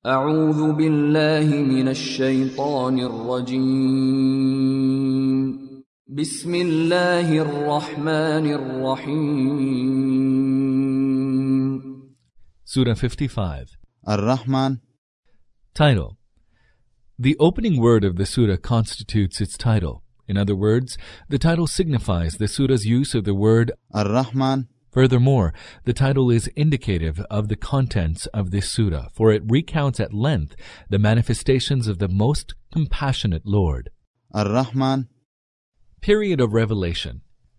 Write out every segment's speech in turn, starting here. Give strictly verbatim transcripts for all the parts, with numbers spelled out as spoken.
أعوذ بالله من الشيطان الرجيم بسم الله الرحمن الرحيم Surah fifty-five. Ar-Rahman. Title. The opening word of the surah constitutes its title. In other words, the title signifies the surah's use of the word Ar-Rahman. Furthermore, the title is indicative of the contents of this surah, for it recounts at length the manifestations of the most compassionate Lord. Ar-Rahman. Period of revelation.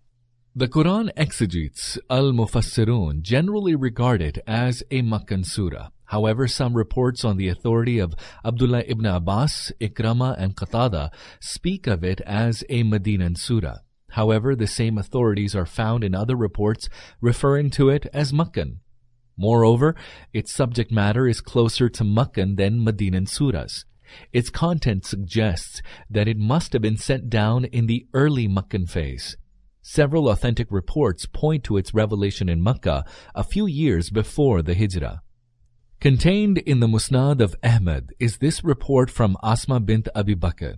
The Quran exegetes, al-Mufassirun, generally regard it as a Makkan surah. However, some reports on the authority of Abdullah ibn Abbas, Ikrama, and Qatada speak of it as a Madinan surah. However, the same authorities are found in other reports referring to it as Makkan. Moreover, its subject matter is closer to Makkan than Madinan surahs. Its content suggests that it must have been sent down in the early Makkan phase. Several authentic reports point to its revelation in Makkah a few years before the Hijrah. Contained in the Musnad of Ahmad is this report from Asma bint Abi Bakr.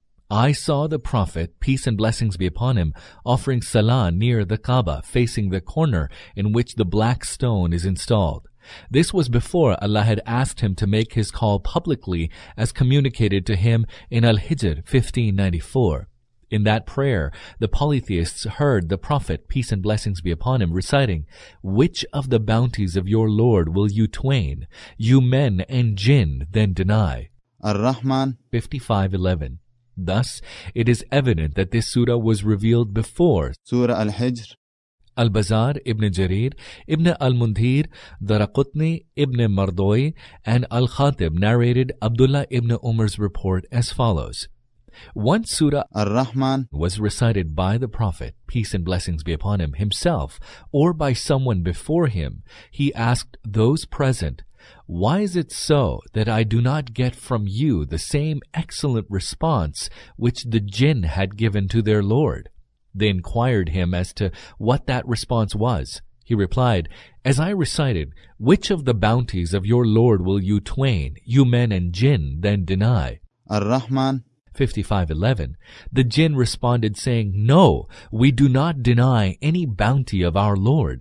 I saw the Prophet, peace and blessings be upon him, offering salah near the Kaaba, facing the corner in which the black stone is installed. This was before Allah had asked him to make his call publicly as communicated to him in Al-Hijr fifteen ninety-four. In that prayer, the polytheists heard the Prophet, peace and blessings be upon him, reciting, "Which of the bounties of your Lord will you twain, you men and jinn, then deny?" Ar-Rahman. fifty-five eleven. Thus, it is evident that this surah was revealed before Surah Al-Hijr. Al-Bazar, Ibn Jarir, Ibn al-Mundhir, Daraqutni, Ibn Mardoi, and Al-Khatib narrated Abdullah ibn Umar's report as follows. Once Surah Ar-Rahman was recited by the Prophet, peace and blessings be upon him, himself, or by someone before him, he asked those present, "Why is it so that I do not get from you the same excellent response which the jinn had given to their Lord?" They inquired him as to what that response was. He replied, "As I recited, which of the bounties of your Lord will you twain, you men and jinn, then deny?" Ar-Rahman. fifty-five eleven. The jinn responded saying, "No, we do not deny any bounty of our Lord."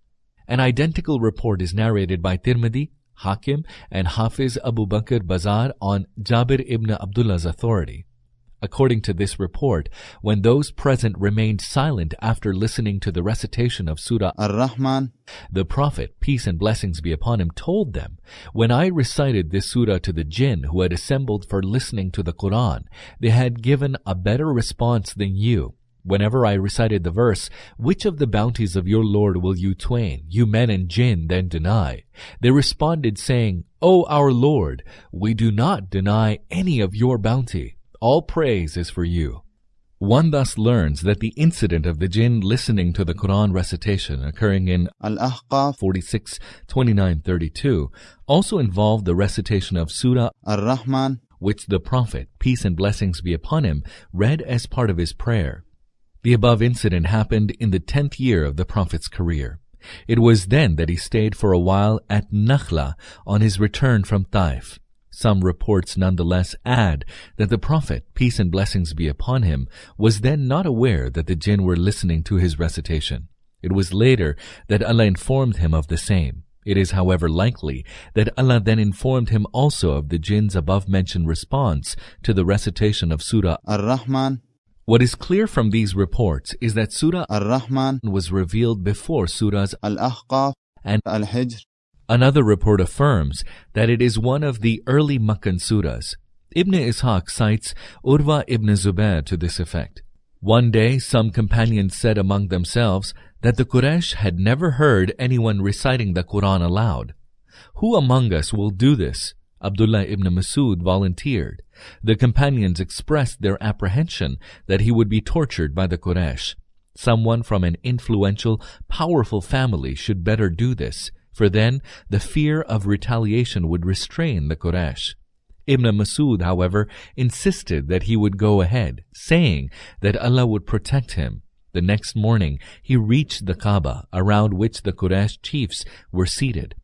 An identical report is narrated by Tirmidhi, Hakim, and Hafiz Abu Bakr Bazar on Jabir ibn Abdullah's authority. According to this report, when those present remained silent after listening to the recitation of Surah Ar-Rahman, the Prophet, peace and blessings be upon him, told them, "When I recited this surah to the jinn who had assembled for listening to the Quran, they had given a better response than you. Whenever I recited the verse, 'Which of the bounties of your Lord will you twain, you men and jinn, then deny?' they responded saying, 'O our Lord, we do not deny any of your bounty. All praise is for you.'" One thus learns that the incident of the jinn listening to the Quran recitation occurring in Al-Ahqaf forty-six twenty-nine thirty-two also involved the recitation of Surah Ar-Rahman, which the Prophet, peace and blessings be upon him, read as part of his prayer. The above incident happened in the tenth year of the Prophet's career. It was then that he stayed for a while at Nakhla on his return from Taif. Some reports nonetheless add that the Prophet, peace and blessings be upon him, was then not aware that the jinn were listening to his recitation. It was later that Allah informed him of the same. It is, however, likely that Allah then informed him also of the jinn's above-mentioned response to the recitation of Surah Ar-Rahman. What is clear from these reports is that Surah Ar-Rahman was revealed before Surahs Al-Ahqaf and Al-Hijr. Another report affirms that it is one of the early Makkan surahs. Ibn Ishaq cites Urwa ibn Zubair to this effect. One day, some companions said among themselves that the Quraysh had never heard anyone reciting the Quran aloud. "Who among us will do this?" Abdullah ibn Masud volunteered. The companions expressed their apprehension that he would be tortured by the Quraysh. Someone from an influential, powerful family should better do this, for then the fear of retaliation would restrain the Quraysh. Ibn Masud, however, insisted that he would go ahead, saying that Allah would protect him. The next morning he reached the Kaaba, around which the Quraysh chiefs were seated.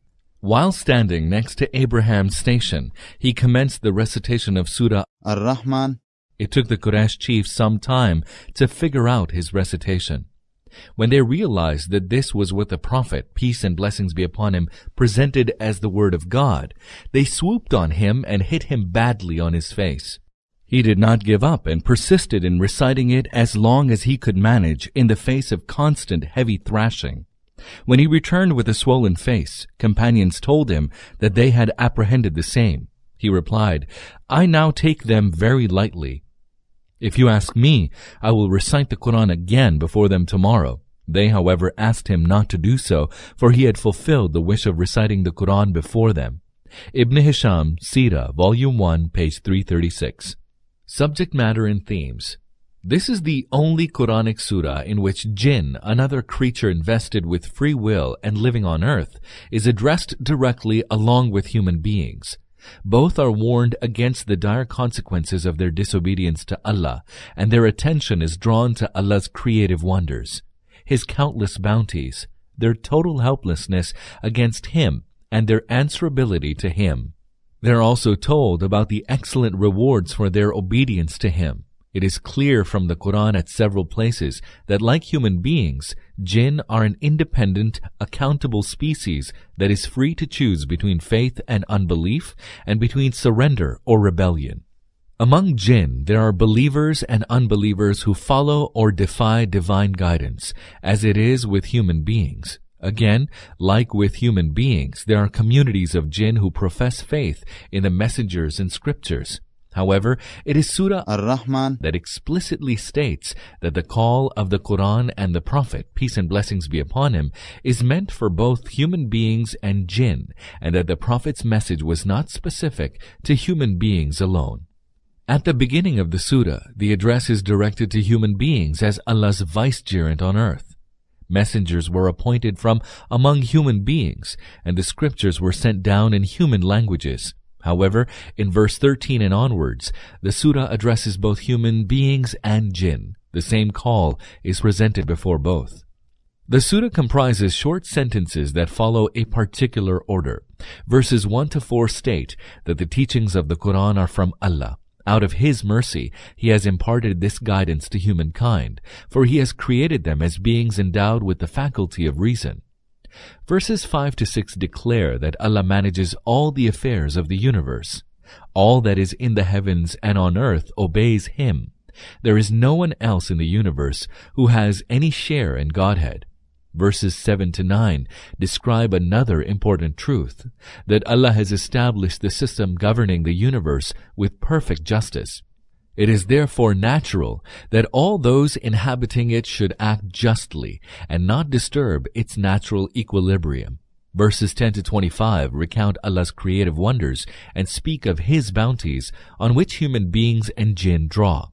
While standing next to Abraham's station, he commenced the recitation of Surah. Ar-Rahman. It took the Quraysh chief some time to figure out his recitation. When they realized that this was what the Prophet, peace and blessings be upon him, presented as the word of God, they swooped on him and hit him badly on his face. He did not give up and persisted in reciting it as long as he could manage in the face of constant heavy thrashing. When he returned with a swollen face, companions told him that they had apprehended the same. He replied, "I now take them very lightly. If you ask me, I will recite the Quran again before them tomorrow." They, however, asked him not to do so, for he had fulfilled the wish of reciting the Quran before them. Ibn Hisham, Sirah, Volume one, page three thirty-six. Subject matter and themes. This is the only Quranic surah in which jinn, another creature invested with free will and living on earth, is addressed directly along with human beings. Both are warned against the dire consequences of their disobedience to Allah, and their attention is drawn to Allah's creative wonders, His countless bounties, their total helplessness against Him, and their answerability to Him. They are also told about the excellent rewards for their obedience to Him. It is clear from the Quran at several places that, like human beings, jinn are an independent, accountable species that is free to choose between faith and unbelief and between surrender or rebellion. Among jinn, there are believers and unbelievers who follow or defy divine guidance, as it is with human beings. Again, like with human beings, there are communities of jinn who profess faith in the messengers and scriptures. However, it is Surah Ar-Rahman that explicitly states that the call of the Quran and the Prophet, peace and blessings be upon him, is meant for both human beings and jinn, and that the Prophet's message was not specific to human beings alone. At the beginning of the surah, the address is directed to human beings as Allah's vicegerent on earth. Messengers were appointed from among human beings, and the scriptures were sent down in human languages. However, in verse thirteen and onwards, the surah addresses both human beings and jinn. The same call is presented before both. The surah comprises short sentences that follow a particular order. Verses one to four state that the teachings of the Quran are from Allah. Out of His mercy, He has imparted this guidance to humankind, for He has created them as beings endowed with the faculty of reason. Verses five to six declare that Allah manages all the affairs of the universe. All that is in the heavens and on earth obeys Him. There is no one else in the universe who has any share in Godhead. Verses seven to nine describe another important truth, that Allah has established the system governing the universe with perfect justice. It is therefore natural that all those inhabiting it should act justly and not disturb its natural equilibrium. Verses ten to twenty-five recount Allah's creative wonders and speak of His bounties on which human beings and jinn draw.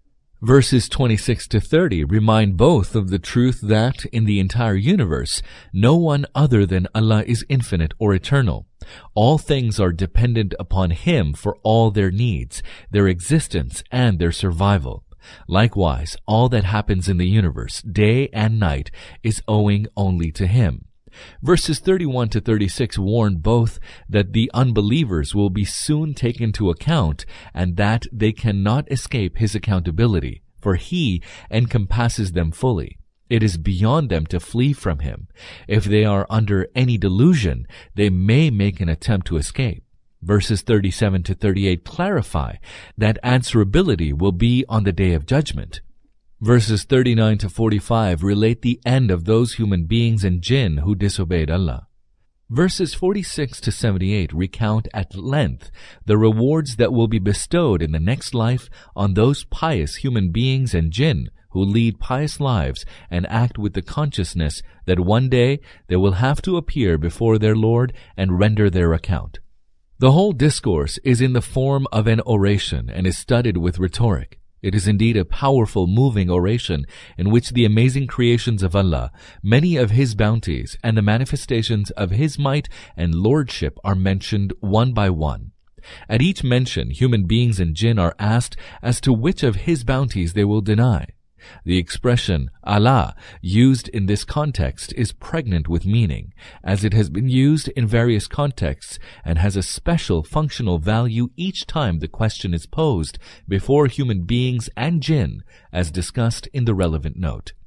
Verses twenty-six to thirty remind both of the truth that, in the entire universe, no one other than Allah is infinite or eternal. All things are dependent upon Him for all their needs, their existence, and their survival. Likewise, all that happens in the universe, day and night, is owing only to Him. Verses thirty-one to thirty-six warn both that the unbelievers will be soon taken to account and that they cannot escape His accountability, for He encompasses them fully. It is beyond them to flee from Him. If they are under any delusion, they may make an attempt to escape. Verses thirty-seven to thirty-eight clarify that answerability will be on the Day of Judgment. Verses thirty-nine to forty-five relate the end of those human beings and jinn who disobeyed Allah. Verses forty-six to seventy-eight recount at length the rewards that will be bestowed in the next life on those pious human beings and jinn who lead pious lives and act with the consciousness that one day they will have to appear before their Lord and render their account. The whole discourse is in the form of an oration and is studied with rhetoric. It is indeed a powerful, moving oration in which the amazing creations of Allah, many of His bounties, and the manifestations of His might and lordship are mentioned one by one. At each mention, human beings and jinn are asked as to which of His bounties they will deny. The expression Allah used in this context is pregnant with meaning, as it has been used in various contexts and has a special functional value each time the question is posed before human beings and jinn, as discussed in the relevant note.